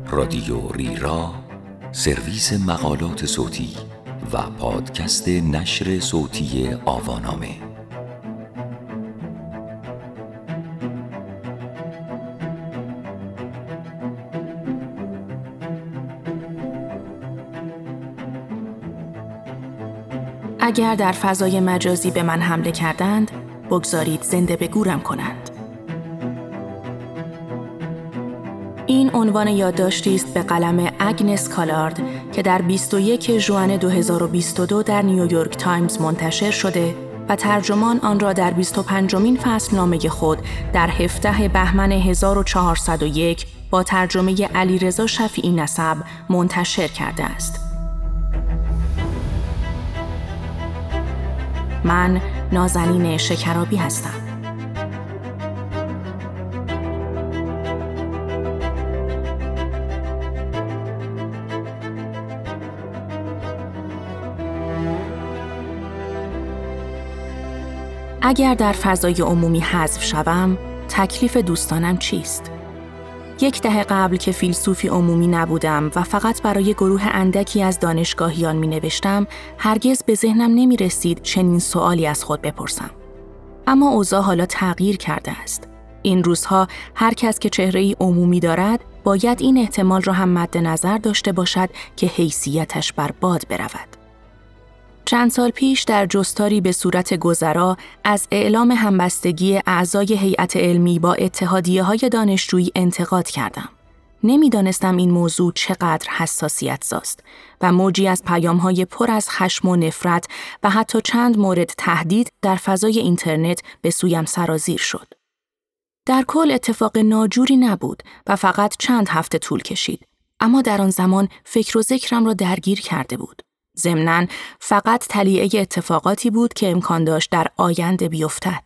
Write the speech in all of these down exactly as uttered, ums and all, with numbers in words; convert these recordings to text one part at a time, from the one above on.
رادیو ریرا، سرویس مقالات صوتی و پادکست نشر صوتی آوانامه. اگر در فضای مجازی به من حمله کردند، بگذارید زنده به گورم کنند. این عنوان یادداشتی است به قلم اگنس کالارد که در بیست و یک ژوئن دو هزار و بیست و دو در نیویورک تایمز منتشر شده و ترجمان آن را در بیست و پنجمین فصل نامه خود در هفدهم بهمن هزار و چهارصد و یک با ترجمه علیرضا شفیعی نسب منتشر کرده است. من نازنین شکرابی هستم. اگر در فضای عمومی حذف شوم، تکلیف دوستانم چیست؟ یک دهه قبل که فیلسوفی عمومی نبودم و فقط برای گروه اندکی از دانشگاهیان می نوشتم، هرگز به ذهنم نمی رسید چنین سوالی از خود بپرسم. اما اوضاع حالا تغییر کرده است. این روزها هر کس که چهره‌ای عمومی دارد، باید این احتمال را هم مد نظر داشته باشد که حیثیتش بر باد برود. چند سال پیش در جستاری به صورت گذرا از اعلام همبستگی اعضای هیئت علمی با اتحادیه‌های دانشجویی انتقاد کردم. نمی‌دانستم این موضوع چقدر حساسیت زاست و موجی از پیام‌های پر از خشم و نفرت و حتی چند مورد تهدید در فضای اینترنت به سویم سرازیر شد. در کل اتفاق ناجوری نبود و فقط چند هفته طول کشید، اما در آن زمان فکر و ذکرم را درگیر کرده بود. ضمناً فقط تلیعه اتفاقاتی بود که امکان داشت در آینده بیفتد.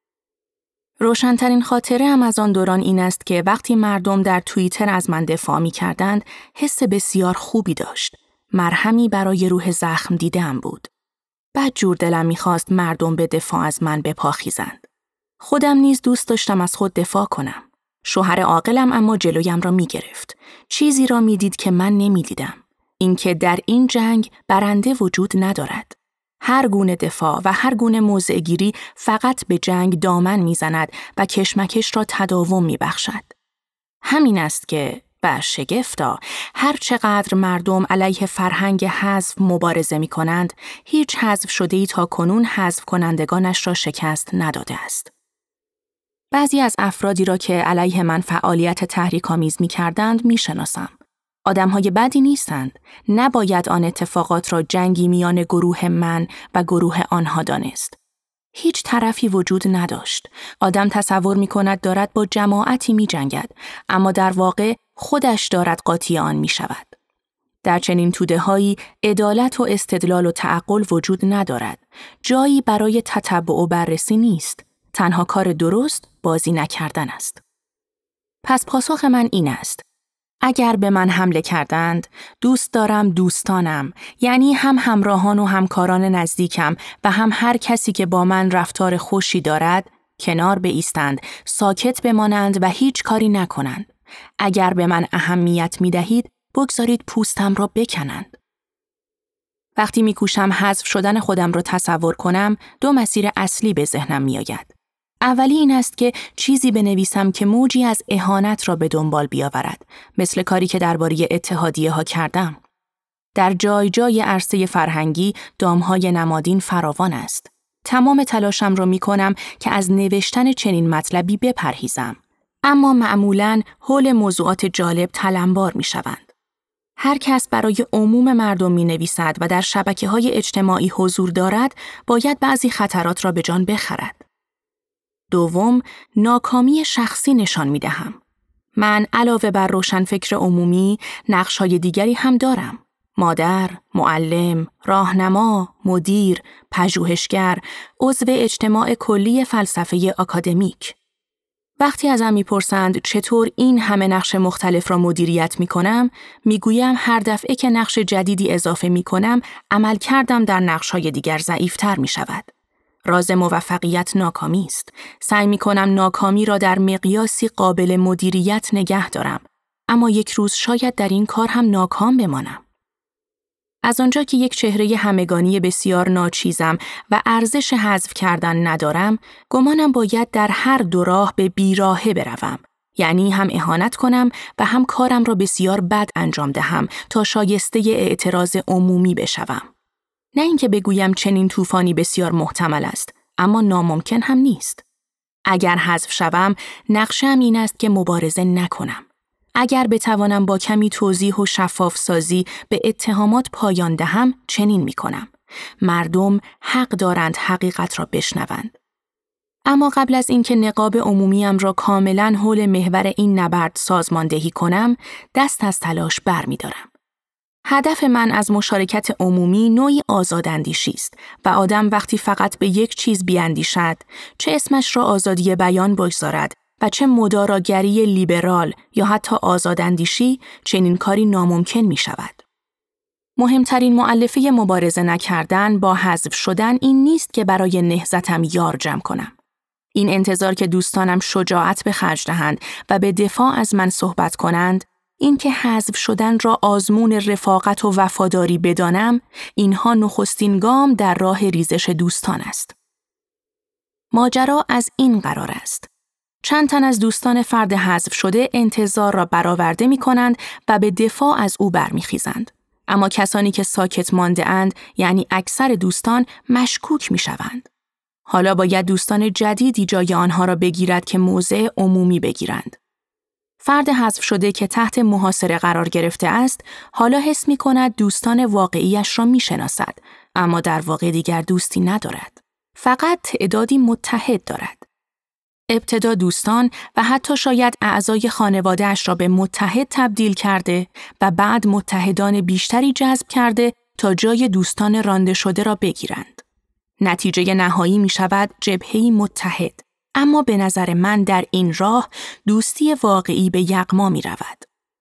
روشن‌ترین خاطره ام از آن دوران این است که وقتی مردم در توییتر از من دفاع می کردند، حس بسیار خوبی داشت. مرهمی برای روح زخم دیده‌ام بود. بدجور دلم می خواست مردم به دفاع از من بپاخیزند. خودم نیز دوست داشتم از خود دفاع کنم. شوهر عاقلم اما جلویم را می گرفت. چیزی را می دید که من نمی دیدم. اینکه در این جنگ برنده وجود ندارد. هر گونه دفاع و هر گونه موضع‌گیری فقط به جنگ دامن میزند و کشمکش را تداوم میبخشد. همین است که و شگفتا هر چقدر مردم علیه فرهنگ حذف مبارزه می کنند، هیچ حذف شده‌ای تا کنون حذف کنندگانش را شکست نداده است. بعضی از افرادی را که علیه من فعالیت تحریک‌آمیز می‌کردند می‌شناسم. آدم‌های بدی نیستند. نباید آن اتفاقات را جنگی میان گروه من و گروه آنها دانست. هیچ طرفی وجود نداشت. آدم تصور می‌کند دارد با جماعتی می‌جنگد، اما در واقع خودش دارد قاطی آن می‌شود. در چنین توده‌هایی عدالت و استدلال و تعقل وجود ندارد. جایی برای تتبع و بررسی نیست. تنها کار درست بازی نکردن است. پس پاسخ من این است: اگر به من حمله کردند، دوست دارم دوستانم، یعنی هم همراهان و همکاران نزدیکم و هم هر کسی که با من رفتار خوشی دارد، کنار بایستند، ساکت بمانند و هیچ کاری نکنند. اگر به من اهمیت می دهید، بگذارید پوستم را بکنند. وقتی می کوشم حذف شدن خودم را تصور کنم، دو مسیر اصلی به ذهنم می آید. اولی این است که چیزی بنویسم که موجی از اهانت را به دنبال بیاورد، مثل کاری که درباره اتحادیه ها کردم. در جای جای عرصه فرهنگی دامهای نمادین فراوان است. تمام تلاشم را می کنم که از نوشتن چنین مطلبی بپرهیزم، اما معمولاً حول موضوعات جالب تلمبار می شوند. هر کس برای عموم مردم می نویسد و در شبکه های اجتماعی حضور دارد، باید بعضی خطرات را به جان بخرد. دوم، ناکامی شخصی نشان می دهم. من علاوه بر روشنفکر عمومی، نقش‌های دیگری هم دارم. مادر، معلم، راهنما، مدیر، پژوهشگر، عضو اجتماع کلی فلسفه آکادمیک. وقتی ازم میپرسند چطور این همه نقش مختلف را مدیریت میکنم، میگویم هر دفعه که نقش جدیدی اضافه میکنم، عمل کردم در نقش‌های دیگر ضعیف‌تر میشود. راز موفقیت ناکامی است. سعی میکنم ناکامی را در مقیاسی قابل مدیریت نگه دارم اما یک روز شاید در این کار هم ناکام بمانم. از آنجا که یک چهره همگانی بسیار ناچیزم و ارزش حذف کردن ندارم، گمانم باید در هر دو راه به بیراهه بروم. یعنی هم اهانت کنم و هم کارم را بسیار بد انجام دهم تا شایسته اعتراض عمومی بشوم. نه اینکه بگویم چنین طوفانی بسیار محتمل است، اما ناممکن هم نیست. اگر حذف شوم، نقشه‌ام این است که مبارزه نکنم. اگر بتوانم با کمی توضیح و شفاف سازی به اتهامات پایان دهم، چنین می کنم. مردم حق دارند حقیقت را بشنوند. اما قبل از اینکه نقاب عمومیم را کاملاً حول محور این نبرد سازماندهی کنم، دست از تلاش برمی دارم. هدف من از مشارکت عمومی نوعی آزاداندیشی است و آدم وقتی فقط به یک چیز بیاندیشد، چه اسمش را آزادی بیان بگذارد و چه مداراگری لیبرال یا حتی آزاداندیشی، چنین کاری ناممکن می شود. مهمترین مؤلفه مبارزه نکردن با حذف شدن این نیست که برای نهضتم یار جمع کنم. این انتظار که دوستانم شجاعت به خرج دهند و به دفاع از من صحبت کنند، این که حذف شدن را آزمون رفاقت و وفاداری بدانم، اینها نخستین گام در راه ریزش دوستان است. ماجرا از این قرار است. چند تن از دوستان فرد حذف شده انتظار را برآورده می کنند و به دفاع از او برمیخیزند. اما کسانی که ساکت مانده اند، یعنی اکثر دوستان، مشکوک می شوند. حالا باید دوستان جدیدی جای آنها را بگیرد که موضع عمومی بگیرند. فرد حذف شده که تحت محاصره قرار گرفته است، حالا حس می کند دوستان واقعیش را می شناسد، اما در واقع دیگر دوستی ندارد. فقط تعدادی متحد دارد. ابتدا دوستان و حتی شاید اعضای خانواده‌اش را به متحد تبدیل کرده و بعد متحدان بیشتری جذب کرده تا جای دوستان رانده شده را بگیرند. نتیجه نهایی می شود جبهه‌ای متحد. اما به نظر من در این راه دوستی واقعی به یغما می رود.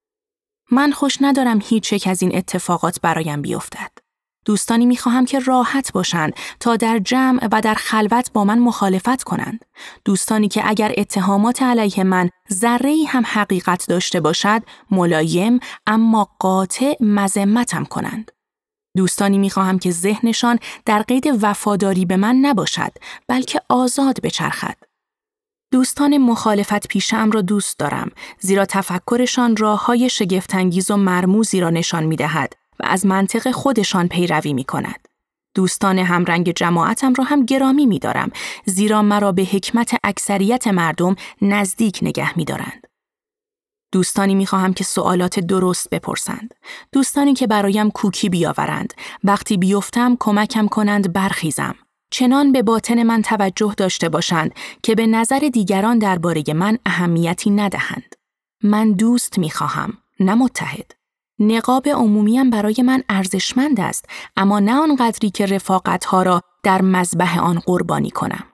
من خوش ندارم هیچ یک از این اتفاقات برایم بیفتد. دوستانی می خواهم که راحت باشند تا در جمع و در خلوت با من مخالفت کنند. دوستانی که اگر اتهامات علیه من ذره‌ای هم حقیقت داشته باشد، ملایم اما قاطع مذمتم کنند. دوستانی می خواهم که ذهنشان در قید وفاداری به من نباشد، بلکه آزاد بچرخد. دوستان مخالفت پیشم را دوست دارم، زیرا تفکرشان راه‌های شگفت‌انگیز و مرموزی را نشان می‌دهد و از منطق خودشان پیروی می‌کند. دوستان همرنگ جماعتم را هم گرامی می‌دارم، زیرا مرا به حکمت اکثریت مردم نزدیک نگه می‌دارند. دوستانی می‌خواهم که سوالات درست بپرسند. دوستانی که برایم کوکی بیاورند، وقتی بیفتم کمکم کنند برخیزم. چنان به باطن من توجه داشته باشند که به نظر دیگران درباره من اهمیتی ندهند. من دوست می‌خواهم، نه متحد. نقاب عمومیم برای من ارزشمند است، اما نه آنقدری که رفاقت‌ها را در مذبح آن قربانی کنم.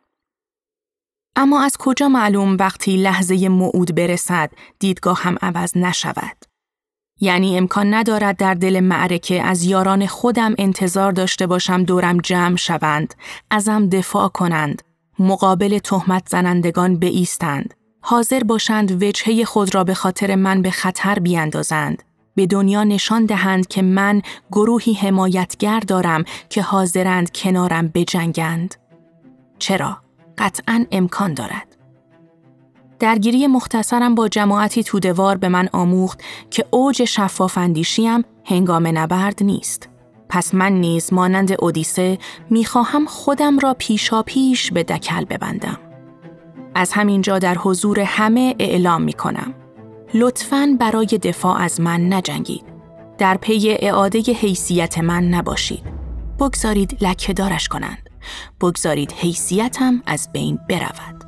اما از کجا معلوم وقتی لحظه موعود برسد دیدگاه هم عوض نشود؟ یعنی امکان ندارد در دل معرکه از یاران خودم انتظار داشته باشم دورم جمع شوند، ازم دفاع کنند، مقابل تهمت زنندگان بایستند، حاضر باشند وجهه خود را به خاطر من به خطر بیاندازند، به دنیا نشان دهند که من گروهی حمایتگر دارم که حاضرند کنارم بجنگند. چرا؟ قطعاً امکان دارد. درگیری مختصرم با جماعتی توده‌وار به من آموخت که اوج شفاف‌اندیشیم هنگام نبرد نیست. پس من نیز مانند اودیسه می‌خواهم خودم را پیشا پیش به دکل ببندم. از همینجا در حضور همه اعلام می‌کنم: لطفاً برای دفاع از من نجنگید. در پی اعاده حیثیت من نباشید. بگذارید لکه‌دارش کنند. بگذارید حیثیتم از بین برود.